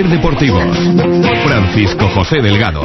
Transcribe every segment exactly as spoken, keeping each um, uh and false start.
Deportivos, Francisco José Delgado.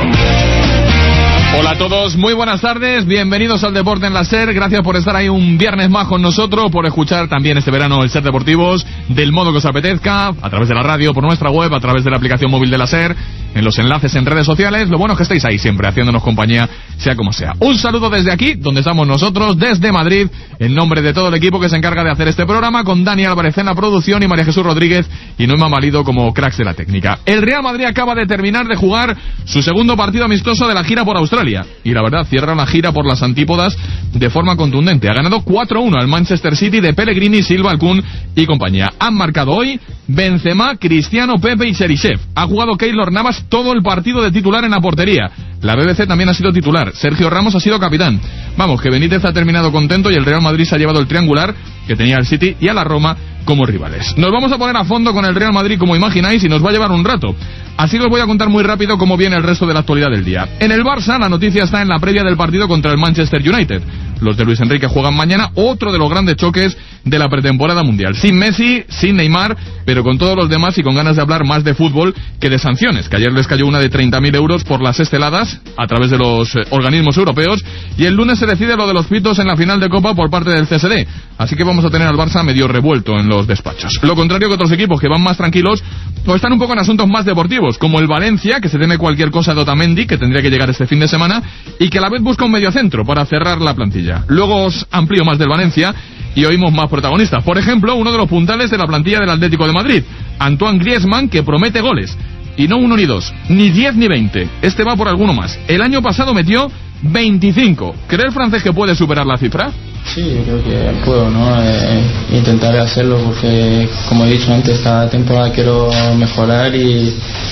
Hola a todos, muy buenas tardes, bienvenidos al Deporte en la SER, gracias por estar ahí un viernes más con nosotros, por escuchar también este verano el SER Deportivos del modo que os apetezca, a través de la radio, por nuestra web, a través de la aplicación móvil de la SER, en los enlaces en redes sociales. Lo bueno es que estáis ahí siempre, haciéndonos compañía, sea como sea. Un saludo desde aquí, donde estamos nosotros, desde Madrid, en nombre de todo el equipo que se encarga de hacer este programa, con Dani Álvarez en la producción y María Jesús Rodríguez y Noema Malido como cracks de la técnica. El Real Madrid acaba de terminar de jugar su segundo partido amistoso de la gira por Australia. Y la verdad, cierra la gira por las antípodas de forma contundente. Ha ganado cuatro uno al Manchester City de Pellegrini, Silva, Alcún y compañía. Han marcado hoy Benzema, Cristiano, Pepe y Cheryshev. Ha jugado Keylor Navas todo el partido de titular en la portería. La B B C también ha sido titular. Sergio Ramos ha sido capitán. Vamos, que Benítez ha terminado contento y el Real Madrid se ha llevado el triangular que tenía el City y a la Roma como rivales. Nos vamos a poner a fondo con el Real Madrid, como imagináis, y nos va a llevar un rato. Así que os voy a contar muy rápido cómo viene el resto de la actualidad del día. En el Barça, la noticia está en la previa del partido contra el Manchester United. Los de Luis Enrique juegan mañana, otro de los grandes choques de la pretemporada mundial. Sin Messi, sin Neymar, pero con todos los demás y con ganas de hablar más de fútbol que de sanciones, que ayer les cayó una de treinta mil euros por las esteladas a través de los eh, organismos europeos, y el lunes se decide lo de los pitos en la final de Copa por parte del C S D. Así que vamos a tener al Barça medio revuelto en los despachos. Lo contrario que otros equipos que van más tranquilos o están un poco en asuntos más deportivos, como el Valencia, que se teme cualquier cosa de Otamendi, que tendría que llegar este fin de semana, y que a la vez busca un mediocentro para cerrar la plantilla. Luego os amplío más del Valencia y oímos más protagonistas. Por ejemplo, uno de los puntales de la plantilla del Atlético de Madrid, Antoine Griezmann, que promete goles. Y no uno ni dos, ni diez ni veinte. Este va por alguno más. El año pasado metió veinticinco. ¿Cree el francés que puede superar la cifra? Sí, yo creo que puedo, ¿no? Eh, intentaré hacerlo porque, como he dicho antes, cada temporada quiero mejorar y,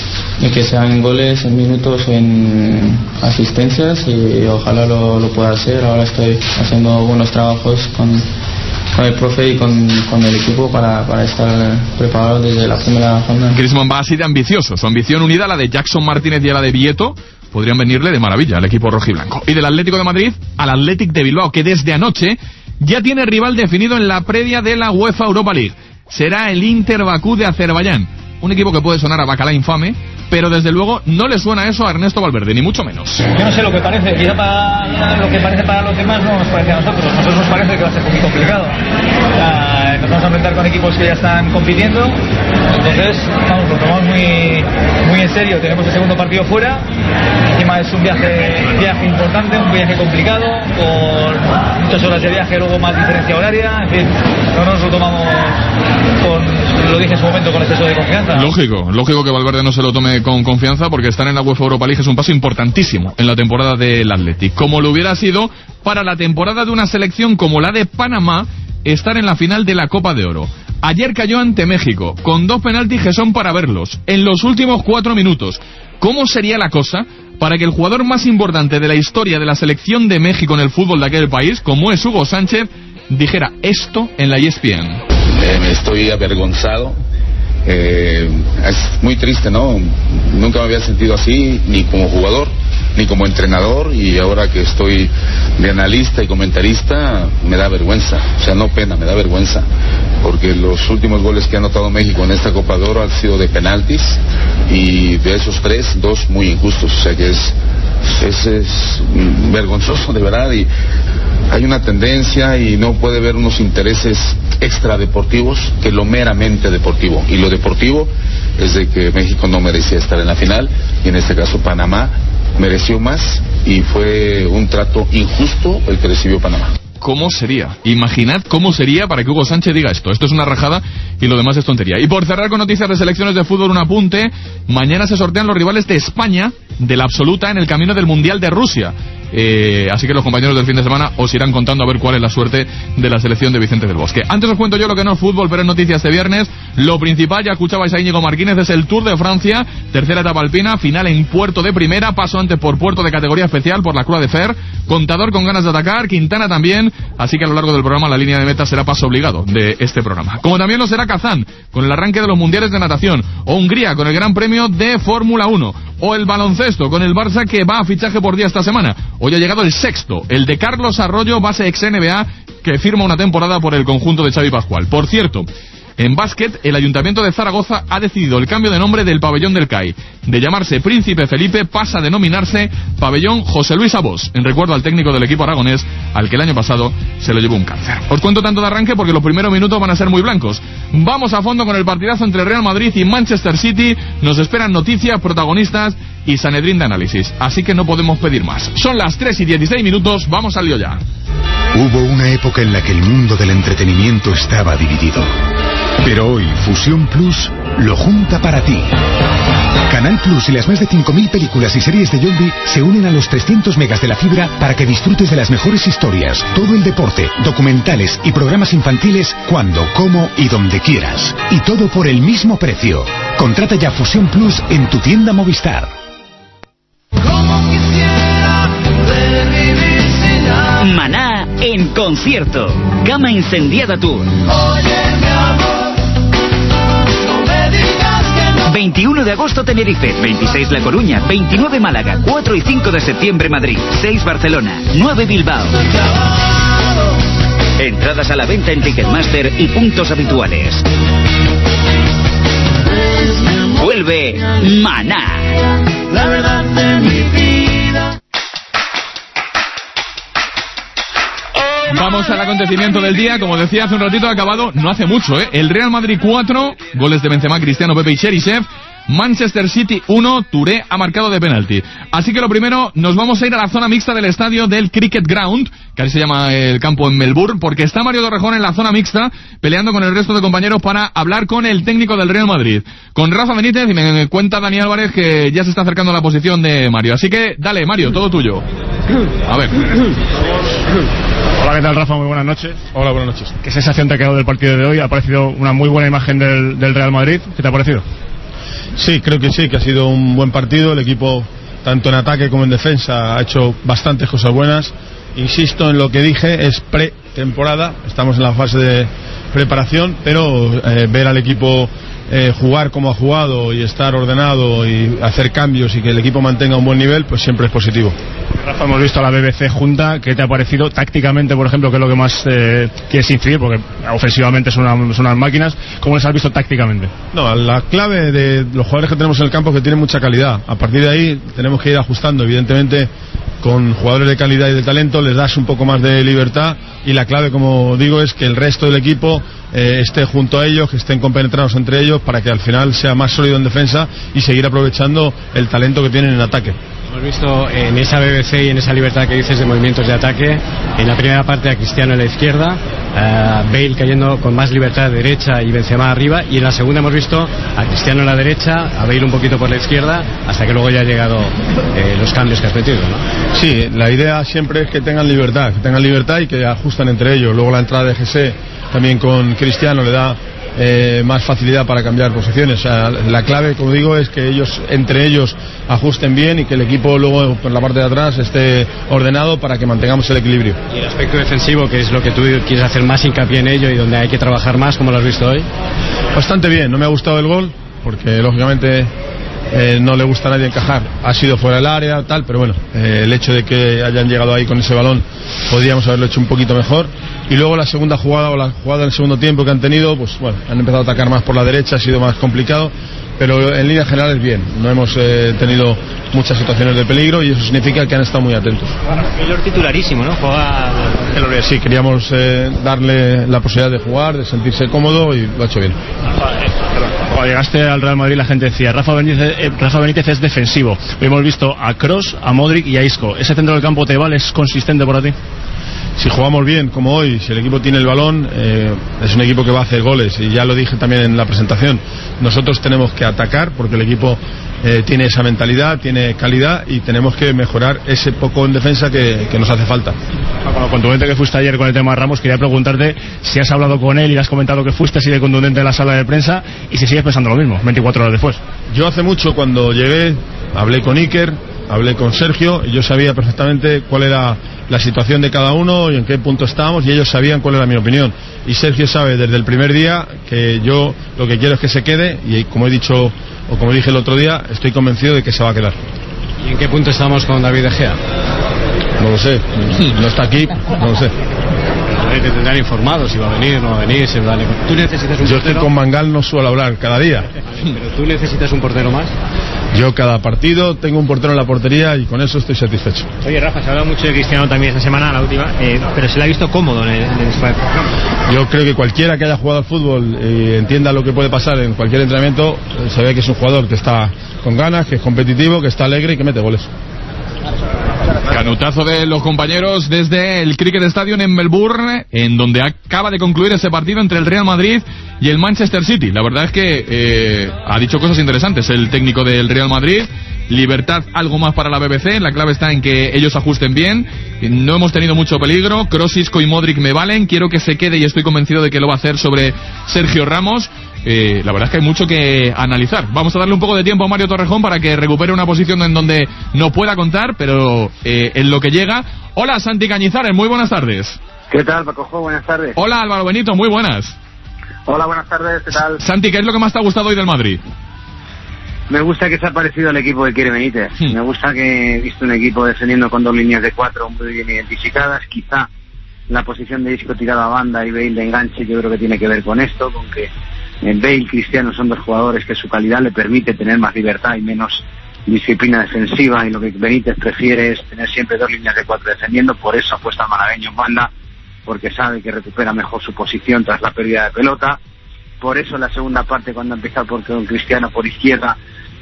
y que sean goles en minutos, en asistencias, y ojalá lo, lo pueda hacer. Ahora estoy haciendo buenos trabajos con, con el profe y con, con el equipo para, para estar preparado desde la primera jornada. Griezmann va así de ambicioso. Su ambición unida a la de Jackson Martínez y a la de Vieto podrían venirle de maravilla al equipo rojiblanco. Y del Atlético de Madrid al Athletic de Bilbao, que desde anoche ya tiene rival definido en la previa de la UEFA Europa League. Será el Inter Bakú de Azerbaiyán. Un equipo que puede sonar a bacalá infame, pero desde luego no le suena eso a Ernesto Valverde, ni mucho menos. Yo no sé lo que parece, quizá para lo que parece para los demás no nos parece a nosotros. A nosotros nos parece que va a ser muy complicado. Ya, nos vamos a enfrentar con equipos que ya están compitiendo, entonces vamos, lo tomamos muy, muy en serio. Tenemos el segundo partido fuera, encima es un viaje, viaje importante, un viaje complicado, con muchas horas de viaje, luego más diferencia horaria, en fin, no nos lo tomamos con, lo dije en su momento, con exceso de confianza. Lógico, lógico que Valverde no se lo tome con confianza, porque estar en la UEFA Europa League es un paso importantísimo en la temporada del Athletic, como lo hubiera sido para la temporada de una selección como la de Panamá estar en la final de la Copa de Oro. Ayer cayó ante México, con dos penaltis que son para verlos, en los últimos cuatro minutos. ¿Cómo sería la cosa para que el jugador más importante de la historia de la selección de México en el fútbol de aquel país, como es Hugo Sánchez, dijera esto en la E S P N? Eh, me estoy avergonzado. Eh, es muy triste, ¿no? Nunca me había sentido así, ni como jugador, ni como entrenador, y ahora que estoy de analista y comentarista, me da vergüenza. O sea, no pena, me da vergüenza, porque los últimos goles que ha anotado México en esta Copa de Oro han sido de penaltis, y de esos tres, dos muy injustos. O sea que es, es, es vergonzoso, de verdad, y hay una tendencia y no puede haber unos intereses extradeportivos que lo meramente deportivo, y lo deportivo es de que México no merecía estar en la final, y en este caso Panamá mereció más, y fue un trato injusto el que recibió Panamá. ¿Cómo sería? Imaginad cómo sería para que Hugo Sánchez diga esto. Esto es una rajada y lo demás es tontería. Y por cerrar con noticias de selecciones de fútbol, un apunte. Mañana se sortean los rivales de España de la absoluta en el camino del Mundial de Rusia. Eh, así que los compañeros del fin de semana os irán contando a ver cuál es la suerte de la selección de Vicente del Bosque. Antes os cuento yo lo que no es fútbol, pero es noticias de viernes. Lo principal, ya escuchabais a Íñigo Martínez, es el Tour de Francia, tercera etapa alpina, final en Puerto de Primera, paso antes por Puerto de categoría especial por la Croix de Fer, Contador con ganas de atacar, Quintana también, así que a lo largo del programa la línea de meta será paso obligado de este programa. Como también lo será Kazán, con el arranque de los mundiales de natación, o Hungría con el Gran Premio de Fórmula uno, o el baloncesto con el Barça, que va a fichaje por día esta semana. Hoy ha llegado el sexto, el de Carlos Arroyo, base ex N B A, que firma una temporada por el conjunto de Xavi Pascual. Por cierto, En básquet, el Ayuntamiento de Zaragoza ha decidido el cambio de nombre del pabellón del C A I. De llamarse Príncipe Felipe pasa a denominarse Pabellón José Luis Abos, en recuerdo al técnico del equipo aragonés, al que el año pasado se lo llevó un cáncer. Os cuento tanto de arranque porque los primeros minutos van a ser muy blancos. Vamos a fondo con el partidazo entre Real Madrid y Manchester City. Nos esperan noticias, protagonistas y Sanedrín de análisis. Así que no podemos pedir más. Son las tres y dieciséis minutos, vamos al lío ya. Hubo una época en la que el mundo del entretenimiento estaba dividido. Pero hoy Fusión Plus lo junta para ti. Canal Plus y las más de cinco mil películas y series de Yoldi se unen a los trescientos megas de la fibra para que disfrutes de las mejores historias, todo el deporte, documentales y programas infantiles cuando, cómo y donde quieras. Y todo por el mismo precio. Contrata ya Fusión Plus en tu tienda Movistar. Maná en concierto. Cama Incendiada Tour. veintiuno de agosto Tenerife, veintiséis La Coruña, veintinueve Málaga, cuatro y cinco de septiembre Madrid, seis Barcelona, nueve Bilbao. Entradas a la venta en Ticketmaster y puntos habituales. Vuelve Maná. La verdad de mi vida. Vamos al acontecimiento del día. Como decía hace un ratito, ha acabado no hace mucho, ¿eh? El Real Madrid cuatro, goles de Benzema, Cristiano, Pepe y Cheryshev. Manchester City uno, Touré ha marcado de penalti. Así que lo primero, nos vamos a ir a la zona mixta del estadio del Cricket Ground, que así se llama el campo en Melbourne, porque está Mario Torrejón en la zona mixta, peleando con el resto de compañeros para hablar con el técnico del Real Madrid, con Rafa Benítez, y me cuenta Dani Álvarez que ya se está acercando a la posición de Mario. Así que, dale, Mario, todo tuyo. A ver. Hola, ¿qué tal, Rafa? Muy buenas noches. Hola, buenas noches. ¿Qué sensación te ha quedado del partido de hoy? Ha parecido una muy buena imagen del, del Real Madrid. ¿Qué te ha parecido? Sí, creo que sí, que ha sido un buen partido. El equipo, tanto en ataque como en defensa, ha hecho bastantes cosas buenas. Insisto en lo que dije, es pretemporada, estamos en la fase de preparación, pero eh, ver al equipo eh, jugar como ha jugado y estar ordenado y hacer cambios y que el equipo mantenga un buen nivel, pues siempre es positivo. Rafa, hemos visto a la B B C junta. ¿Qué te ha parecido tácticamente, por ejemplo, que es lo que más eh, quieres incidir? Porque ofensivamente son, una, son unas máquinas. ¿Cómo les has visto tácticamente? No, la clave de los jugadores que tenemos en el campo es que tienen mucha calidad. A partir de ahí tenemos que ir ajustando. Evidentemente, con jugadores de calidad y de talento les das un poco más de libertad, y la clave, como digo, es que el resto del equipo eh, esté junto a ellos, que estén compenetrados entre ellos, para que al final sea más sólido en defensa y seguir aprovechando el talento que tienen en ataque. Hemos visto en esa B B C y en esa libertad que dices de movimientos de ataque, en la primera parte a Cristiano en la izquierda, uh, Bale cayendo con más libertad de derecha y Benzema arriba, y en la segunda hemos visto a Cristiano en la derecha, a Bale un poquito por la izquierda, hasta que luego ya han llegado eh, los cambios que has metido, ¿no? Sí, la idea siempre es que tengan libertad, que tengan libertad y que ajustan entre ellos. Luego la entrada de G C también con Cristiano le da Eh, más facilidad para cambiar posiciones. O sea, la clave, como digo, es que ellos entre ellos ajusten bien y que el equipo luego por la parte de atrás esté ordenado para que mantengamos el equilibrio. Y el aspecto defensivo, que es lo que tú quieres hacer más hincapié en ello y donde hay que trabajar más, ¿cómo lo has visto hoy? Bastante bien. No me ha gustado el gol porque lógicamente eh, no le gusta a nadie encajar. Ha sido fuera del área, tal, pero bueno, eh, el hecho de que hayan llegado ahí con ese balón podríamos haberlo hecho un poquito mejor. Y luego la segunda jugada o la jugada del segundo tiempo que han tenido, pues bueno, han empezado a atacar más por la derecha, ha sido más complicado, pero en línea general es bien. No hemos eh, tenido muchas situaciones de peligro y eso significa que han estado muy atentos. Keylor titularísimo, ¿no? Juega... Sí, queríamos eh, darle la posibilidad de jugar, de sentirse cómodo, y lo ha hecho bien. Cuando llegaste al Real Madrid la gente decía Rafa Benítez, eh, Rafa Benítez es defensivo. Hoy hemos visto a Kroos, a Modric y a Isco. ¿Ese centro del campo te vale? ¿Es consistente para ti? Si jugamos bien como hoy, si el equipo tiene el balón, eh, es un equipo que va a hacer goles, y ya lo dije también en la presentación. Nosotros tenemos que atacar porque el equipo eh, tiene esa mentalidad, tiene calidad, y tenemos que mejorar ese poco en defensa que, que nos hace falta. Con lo contundente que fuiste ayer con el tema de Ramos, quería preguntarte si has hablado con él y le has comentado que fuiste así de contundente en la sala de prensa, y si sigues pensando lo mismo veinticuatro horas después. Yo hace mucho, cuando llegué, hablé con Iker, hablé con Sergio, y yo sabía perfectamente cuál era la situación de cada uno y en qué punto estábamos, y ellos sabían cuál era mi opinión. Y Sergio sabe desde el primer día que yo lo que quiero es que se quede, y como he dicho, o como dije el otro día, estoy convencido de que se va a quedar. ¿Y en qué punto estamos con David De Gea? No lo sé, no está aquí, no lo sé. que te tendrán informado si va a venir, no va a venir, si va a venir. ¿Tú necesitas un Yo portero? estoy con Mangal, no suelo hablar cada día. Pero tú necesitas un portero más. Yo cada partido tengo un portero en la portería y con eso estoy satisfecho. Oye, Rafa, se ha hablado mucho de Cristiano también esta semana, la última, eh, pero se le ha visto cómodo en el, en el Israel. Yo creo que cualquiera que haya jugado al fútbol y entienda lo que puede pasar en cualquier entrenamiento, se ve que es un jugador que está con ganas, que es competitivo, que está alegre y que mete goles. Canutazo de los compañeros desde el Cricket Stadium en Melbourne, en donde acaba de concluir ese partido entre el Real Madrid y el Manchester City. La verdad es que eh, ha dicho cosas interesantes el técnico del Real Madrid. Libertad, algo más para la B B C. La clave está en que ellos ajusten bien. No hemos tenido mucho peligro. Kroos, Isco y Modric me valen. Quiero que se quede y estoy convencido de que lo va a hacer sobre Sergio Ramos. Eh, la verdad es que hay mucho que analizar. Vamos a darle un poco de tiempo a Mario Torrejón para que recupere una posición en donde no pueda contar, pero eh, en lo que llega. Hola, Santi Cañizares, muy buenas tardes. ¿Qué tal, Pacojo? Buenas tardes. Hola, Álvaro Benito, muy buenas. Hola, buenas tardes, ¿qué tal? Santi, ¿qué es lo que más te ha gustado hoy del Madrid? Me gusta que se ha parecido al equipo que quiere Benítez. Hmm. Me gusta que he visto un equipo defendiendo con dos líneas de cuatro muy bien identificadas. Quizá la posición de Isco tirada a banda y Bale de enganche, yo creo que tiene que ver con esto, con que Bale y Cristiano son dos jugadores que su calidad le permite tener más libertad y menos disciplina defensiva, y lo que Benítez prefiere es tener siempre dos líneas de cuatro defendiendo. Por eso apuesta al malagueño en banda, porque sabe que recupera mejor su posición tras la pérdida de pelota. Por eso en la segunda parte, cuando ha empezado por con Cristiano por izquierda,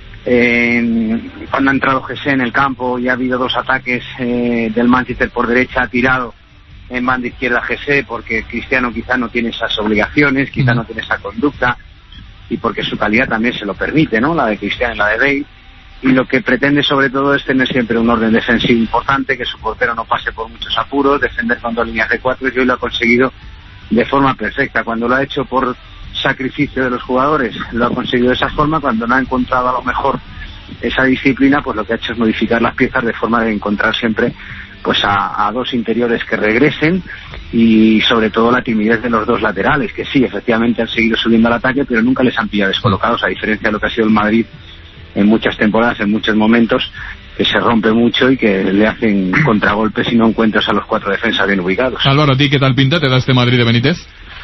eh, cuando ha entrado Jesse en el campo y ha habido dos ataques eh, del Manchester por derecha, ha tirado en banda izquierda Jesse, porque Cristiano quizá no tiene esas obligaciones, quizá no tiene esa conducta, y porque su calidad también se lo permite, ¿no? La de Cristiano y la de Bale. Y lo que pretende sobre todo es tener siempre un orden defensivo importante, que su portero no pase por muchos apuros, defender con dos líneas de cuatro, y hoy lo ha conseguido de forma perfecta. Cuando lo ha hecho por sacrificio de los jugadores, lo ha conseguido de esa forma. Cuando no ha encontrado a lo mejor esa disciplina, pues lo que ha hecho es modificar las piezas de forma de encontrar siempre pues a, a dos interiores que regresen, y sobre todo la timidez de los dos laterales, que sí, efectivamente han seguido subiendo al ataque, pero nunca les han pillado descolocados, a diferencia de lo que ha sido el Madrid en muchas temporadas, en muchos momentos, que se rompe mucho y que le hacen contragolpes y no encuentras a los cuatro defensas bien ubicados. Álvaro, ¿a ti qué tal pinta te da este Madrid de Benítez?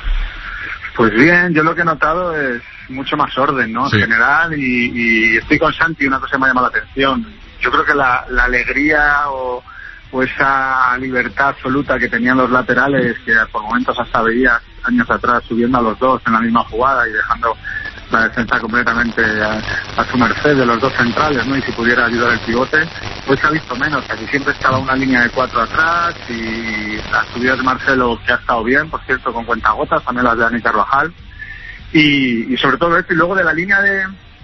Pues bien, yo lo que he notado es mucho más orden, ¿no? Sí. En general, y, y estoy con Santi, una cosa que me ha llamado la atención. Yo creo que la, la alegría o, o esa libertad absoluta que tenían los laterales, que por momentos hasta veía años atrás subiendo a los dos en la misma jugada y dejando la defensa completamente a, a su merced de los dos centrales, ¿no? Y si pudiera ayudar el pivote, pues se ha visto menos. Casi siempre estaba una línea de cuatro atrás, y las subidas de Marcelo, que ha estado bien, por cierto, con cuentagotas, también las de Dani Carvajal, y, y sobre todo esto. Y luego de la línea de,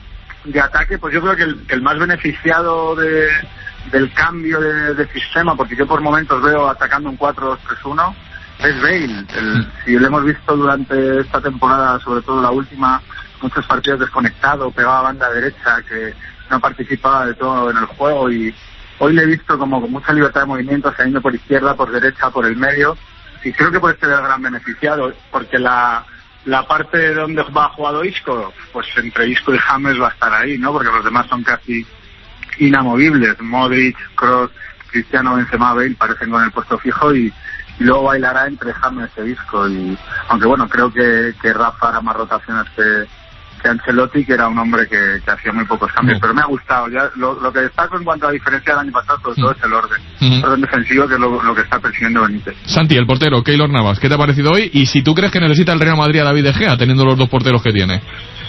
de ataque, pues yo creo que el, que el más beneficiado de, del cambio de, de sistema, porque yo por momentos veo atacando un cuatro dos tres uno, es Bale. El, si lo hemos visto durante esta temporada, sobre todo la última, muchos partidos desconectado, pegaba a banda derecha, que no participaba de todo en el juego, y hoy le he visto como con mucha libertad de movimiento, saliendo por izquierda, por derecha, por el medio, y creo que puede ser el gran beneficiado, porque la la parte donde va jugado Isco, pues entre Isco y James va a estar ahí, ¿no? Porque los demás son casi inamovibles. Modric, Kroos, Cristiano, Benzema, Bale parecen con el puesto fijo, y y luego bailará entre James e Isco, y aunque bueno, creo que, que Rafa hará más rotaciones que, que Ancelotti, que era un hombre que, que hacía muy pocos cambios, sí. Pero me ha gustado. Ya lo, lo que destaco en cuanto a la diferencia del año pasado, sobre todo, es el orden, uh-huh. el orden defensivo, que es lo, lo que está persiguiendo Benítez. Santi, el portero, Keylor Navas, ¿qué te ha parecido hoy? Y si tú crees que necesita el Real Madrid a David De Gea, teniendo los dos porteros que tiene.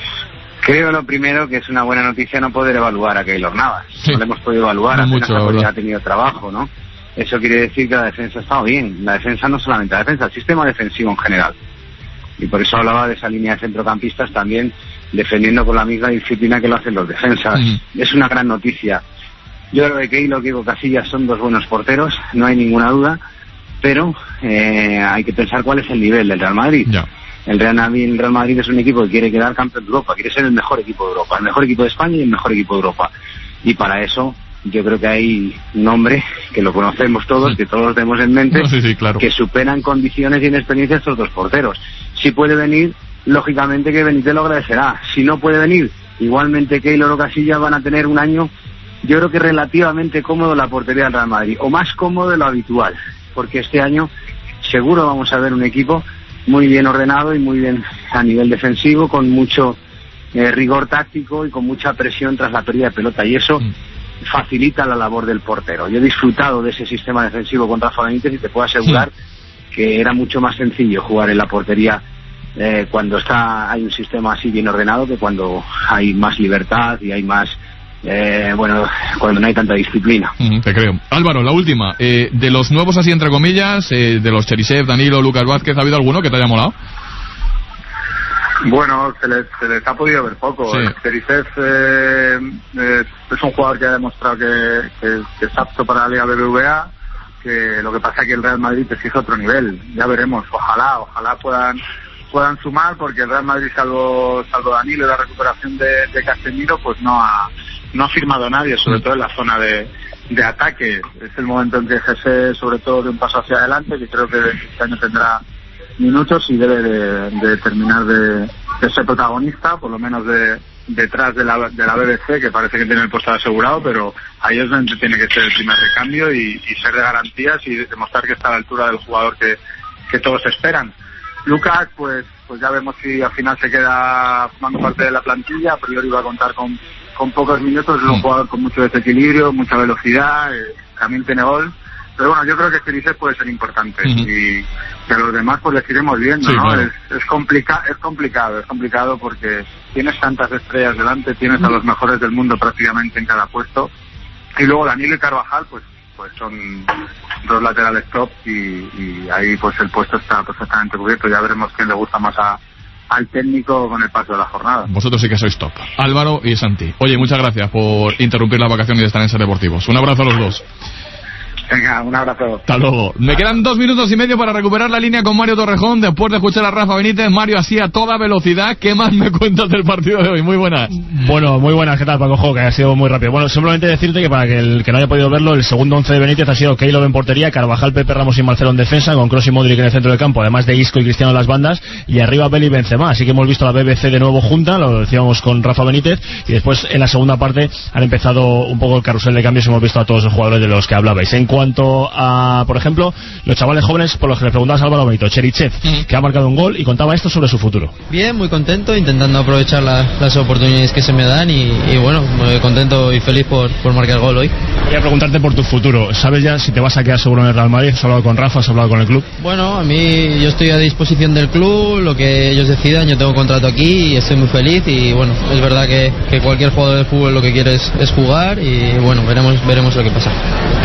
Creo lo primero que es una buena noticia no poder evaluar a Keylor Navas. Sí. No le hemos podido evaluar, no apenas mucho, ha, ha tenido trabajo, ¿no? Eso quiere decir que la defensa ha estado bien. La defensa, no solamente la defensa, el sistema defensivo en general. Y por eso hablaba de esa línea de centrocampistas también defendiendo con la misma disciplina que lo hacen los defensas. Mm. Es una gran noticia. Yo creo que Keylor y Diego Casillas son dos buenos porteros, no hay ninguna duda, pero eh, hay que pensar cuál es el nivel del Real Madrid. Yeah. El Real Madrid, el Real Madrid es un equipo que quiere quedar campeón de Europa, quiere ser el mejor equipo de Europa, el mejor equipo de España y el mejor equipo de Europa. Y para eso yo creo que hay un hombre que lo conocemos todos, sí. que todos lo tenemos en mente, no, sí, sí, claro. que superan condiciones y en experiencia estos dos porteros. Si puede venir, lógicamente que Benítez lo agradecerá. Si no puede venir, igualmente Keylor o Casillas van a tener un año, yo creo que relativamente cómodo en la portería del Real Madrid, o más cómodo de lo habitual, porque este año seguro vamos a ver un equipo muy bien ordenado y muy bien a nivel defensivo, con mucho eh, rigor táctico y con mucha presión tras la pérdida de pelota, y eso mm. facilita la labor del portero. Yo he disfrutado de ese sistema defensivo contra Rafa Benítez y te puedo asegurar mm. que era mucho más sencillo jugar en la portería eh, cuando está hay un sistema así bien ordenado que cuando hay más libertad y hay más Eh, bueno, cuando no hay tanta disciplina. Mm, te creo. Álvaro, la última. Eh, de los nuevos así entre comillas, eh, de los Cherisev, Danilo, Lucas Vázquez, ¿ha habido alguno que te haya molado? Bueno, se les, se les ha podido ver poco. Sí. Cherisev eh, eh, es un jugador que ha demostrado que, que, que es apto para la Liga B B V A, que lo que pasa es que el Real Madrid exige otro nivel. Ya veremos, ojalá, ojalá puedan puedan sumar, porque el Real Madrid, salvo, salvo Danilo y la recuperación de, de Casemiro, pues no ha no ha firmado a nadie, sobre todo en la zona de, de ataque. Es el momento en que Jesse, sobre todo, de un paso hacia adelante, que creo que este año tendrá minutos y debe de, de terminar de, de ser protagonista, por lo menos de detrás de la, de la B B C, que parece que tiene el puesto asegurado, pero ahí es donde tiene que ser el primer recambio y, y ser de garantías y demostrar que está a la altura del jugador que, que todos esperan. Lucas, pues pues ya vemos si al final se queda formando parte de la plantilla. A priori va a contar con con pocos minutos, es un jugador con mucho desequilibrio, mucha velocidad, eh, también tiene gol, pero bueno, yo creo que Cherisev puede ser importante uh-huh. y que los demás pues les iremos viendo, sí, ¿no? Claro. Es, es, complica es complicado, es complicado porque tienes tantas estrellas delante, tienes uh-huh. a los mejores del mundo prácticamente en cada puesto, y luego Danilo y Carvajal pues pues son dos laterales top y, y ahí pues el puesto está perfectamente cubierto. Ya veremos quién le gusta más a al técnico con el paso de la jornada. Vosotros sí que sois top, Álvaro y Santi. Oye, muchas gracias por interrumpir la vacación y de estar en Ser Deportivos. Un abrazo a los dos. Venga, un abrazo. Hasta luego. Me quedan dos minutos y medio para recuperar la línea con Mario Torrejón después de escuchar a Rafa Benítez. Mario, así a toda velocidad, ¿qué más me cuentas del partido de hoy? Muy buenas. Bueno, muy buenas. ¿Qué tal, Paco Jo? Que ha sido muy rápido. Bueno, simplemente decirte que para que el que no haya podido verlo, el segundo once de Benítez ha sido Keylor en portería, Carvajal, Pepe, Ramos y Marcelo en defensa, con Kroos y Modric en el centro del campo, además de Isco y Cristiano en las bandas, y arriba Bale y Benzema. Así que hemos visto la B B C de nuevo junta, lo decíamos con Rafa Benítez, y después en la segunda parte han empezado un poco el carrusel de cambios y hemos visto a todos los jugadores de los que hablabais. En cuanto a por ejemplo, los chavales jóvenes por los que le preguntabas a Álvaro Benito, Cherisev, uh-huh. que ha marcado un gol y contaba esto sobre su futuro. Bien, muy contento, intentando aprovechar la, las oportunidades que se me dan y, y bueno, muy contento y feliz por, por marcar gol hoy. Quería preguntarte por tu futuro. ¿Sabes ya si te vas a quedar seguro en el Real Madrid? ¿Has hablado con Rafa? ¿Has hablado con el club? Bueno, a mí yo estoy a disposición del club, lo que ellos decidan. Yo tengo contrato aquí y estoy muy feliz y bueno, es verdad que, que cualquier jugador de fútbol lo que quiere es, es jugar y bueno, veremos, veremos lo que pasa.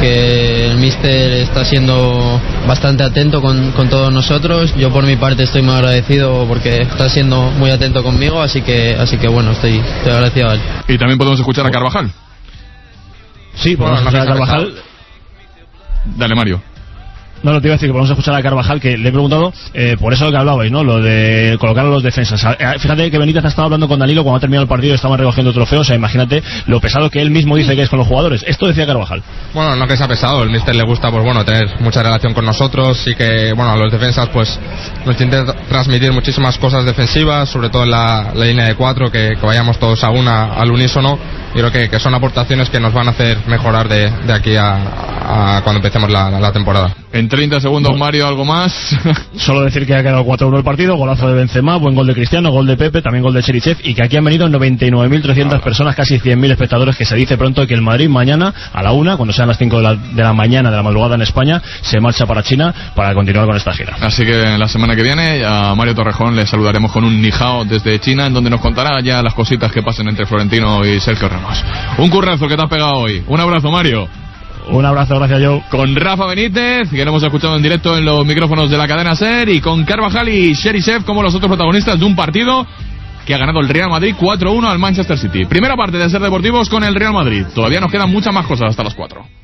Que el míster está siendo bastante atento con, con todos nosotros. Yo por mi parte estoy muy agradecido porque está siendo muy atento conmigo, así que así que bueno, estoy, estoy agradecido a él. Y también podemos escuchar a Carvajal. Sí, podemos escuchar a Carvajal. Dale, Mario. No, no te iba a decir que podemos escuchar a Carvajal, que le he preguntado eh, por eso lo que hablabais, ¿no? Lo de colocar a los defensas. Fíjate que Benítez ha estado hablando con Danilo cuando ha terminado el partido y estaban recogiendo trofeos. O sea, imagínate lo pesado que él mismo dice que es con los jugadores. Esto decía Carvajal. Bueno, no que sea pesado. El míster le gusta, pues bueno, tener mucha relación con nosotros y que, bueno, a los defensas, pues nos intenta transmitir muchísimas cosas defensivas, sobre todo en la, la línea de cuatro, que, que vayamos todos a una, al unísono. Y creo que, que son aportaciones que nos van a hacer mejorar de, de aquí a, a cuando empecemos la, la temporada. En treinta segundos, Mario, ¿algo más? Solo decir que ha quedado cuatro uno el partido, golazo de Benzema, buen gol de Cristiano, gol de Pepe, también gol de Cherisev, y que aquí han venido noventa y nueve mil trescientas personas, casi cien mil espectadores, que se dice pronto que el Madrid mañana a la una, cuando sean las cinco de la, de la mañana de la madrugada en España, se marcha para China para continuar con esta gira. Así que la semana que viene a Mario Torrejón le saludaremos con un nijao desde China, en donde nos contará ya las cositas que pasen entre Florentino y Sergio Ramos. Un currazo que te has pegado hoy. Un abrazo, Mario. Un abrazo, gracias, Joe. Con Rafa Benítez, que lo hemos escuchado en directo en los micrófonos de la cadena SER, y con Carvajal y Cherisev como los otros protagonistas de un partido que ha ganado el Real Madrid cuatro uno al Manchester City. Primera parte de SER Deportivos con el Real Madrid. Todavía nos quedan muchas más cosas hasta las cuatro.